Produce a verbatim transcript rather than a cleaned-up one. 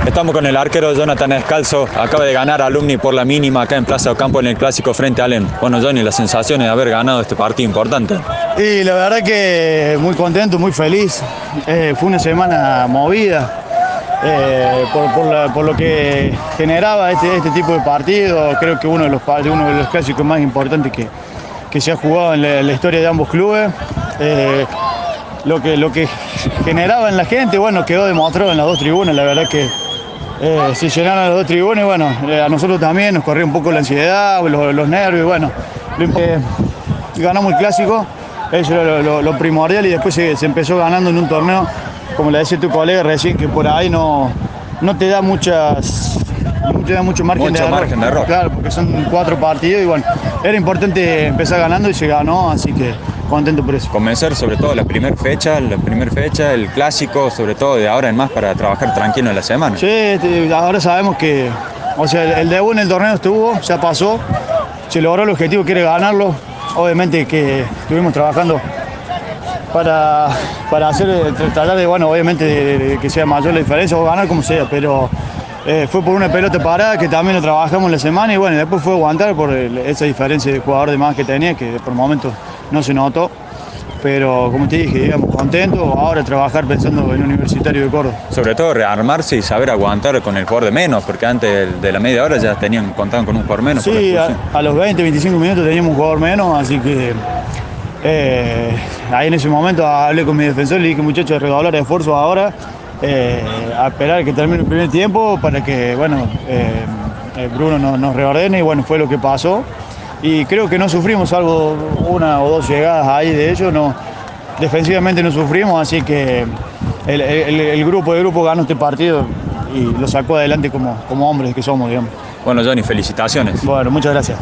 Estamos con el arquero Jonathan Escalzo, acaba de ganar Alumni por la mínima acá en Plaza Ocampo en el Clásico frente a Alem. Bueno, Johnny, las sensaciones de haber ganado este partido importante. Y la verdad que muy contento, muy feliz. Eh, fue una semana movida eh, por, por, la, por lo que generaba este, este tipo de partido. Creo que uno de los, uno de los clásicos más importantes que, que se ha jugado en la, en la historia de ambos clubes. Eh, lo, que, lo que generaba en la gente, bueno, quedó demostrado en las dos tribunas. La verdad que Eh, se llenaron las dos tribunas y bueno, eh, a nosotros también nos corría un poco la ansiedad, los, los nervios y bueno, eh, ganamos el clásico, eso era lo, lo, lo primordial y después se, se empezó ganando en un torneo, como le decía tu colega recién, que por ahí no, no te da muchas, no te da mucho margen, mucho de, error, margen de error. Claro, porque son cuatro partidos y bueno, era importante empezar ganando y se ganó, así que contento por eso. Convencer sobre todo la primera fecha, la primera fecha, el clásico, sobre todo de ahora en más para trabajar tranquilo en la semana. Sí, ahora sabemos que, o sea, el, el debut en el torneo estuvo, ya pasó, se logró el objetivo que era ganarlo. Obviamente que estuvimos trabajando para, para hacer, tratar de, bueno, obviamente de, de que sea mayor la diferencia o ganar como sea, pero eh, fue por una pelota parada que también lo trabajamos en la semana y bueno, después fue aguantar por el, esa diferencia de jugador de más que tenía, que por momentos no se notó, pero como te dije, digamos, contento, ahora trabajar pensando en Universitario de Córdoba. Sobre todo rearmarse y saber aguantar con el jugador de menos, porque antes de la media hora ya tenían contaban con un jugador menos. Sí, a, a los veinte, veinticinco minutos teníamos un jugador menos, así que eh, ahí en ese momento hablé con mi defensor y le dije, muchachos, redoblar esfuerzos ahora, eh, a esperar que termine el primer tiempo para que, bueno, eh, Bruno nos, nos reordene y bueno, fue lo que pasó. Y creo que no sufrimos, salvo una o dos llegadas ahí de ellos, no, defensivamente no sufrimos, así que el, el, el grupo de grupo ganó este partido y lo sacó adelante como, como hombres que somos, digamos. Bueno, Johnny, felicitaciones. Bueno, muchas gracias.